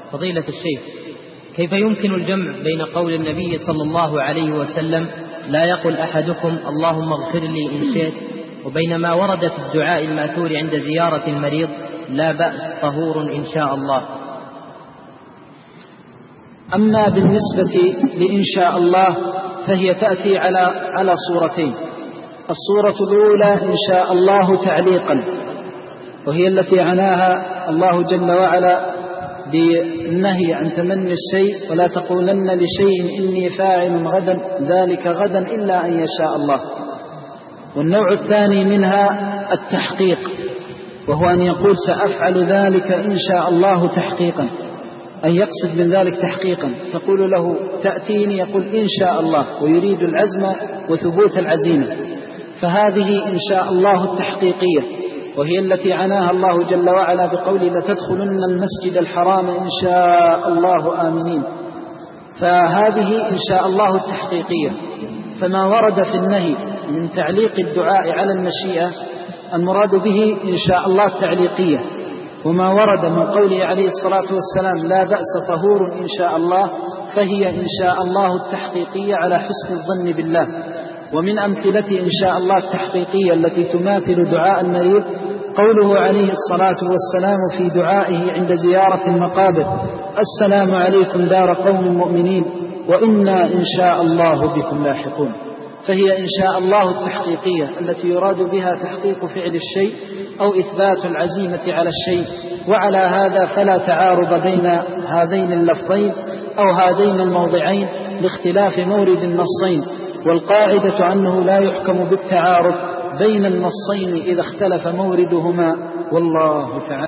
فضيلة الشيخ، كيف يمكن الجمع بين قول النبي صلى الله عليه وسلم لا يقل أحدكم اللهم اغفر لي إن شئت، وبين ما ورد في الدعاء المأثور عند زيارة المريض لا بأس طهور إن شاء الله؟ أما بالنسبة لإن شاء الله فهي تأتي على صورتين. الصورة الأولى إن شاء الله تعليقا، وهي التي عناها الله جل وعلا بالنهي عن تمني الشيء، ولا تقولن لشيء إني فاعل غدا ذلك غدا إلا أن يشاء الله. والنوع الثاني منها التحقيق، وهو أن يقول سأفعل ذلك إن شاء الله تحقيقا، أن يقصد من ذلك تحقيقا، تقول له تأتيني يقول إن شاء الله، ويريد العزم وثبوت العزيمة. فهذه إن شاء الله التحقيقية، وهي التي عناها الله جل وعلا بقوله لتدخلن المسجد الحرام إن شاء الله آمنين. فهذه إن شاء الله التحقيقية. فما ورد في النهي من تعليق الدعاء على المشيئة المراد به إن شاء الله التعليقية، وما ورد من قوله عليه الصلاة والسلام لا بأس طهور إن شاء الله فهي إن شاء الله التحقيقية على حسن الظن بالله. ومن أمثلة إن شاء الله التحقيقية التي تماثل دعاء المريض قوله عليه الصلاة والسلام في دعائه عند زيارة المقابر السلام عليكم دار قوم مؤمنين وإنا إن شاء الله بكم لاحقون. فهي إن شاء الله التحقيقية التي يراد بها تحقيق فعل الشيء أو إثبات العزيمة على الشيء. وعلى هذا فلا تعارض بين هذين اللفظين أو هذين الموضعين لاختلاف مورد النصين، والقاعدة أنه لا يحكم بالتعارض بين النصين إذا اختلف موردهما، والله تعالى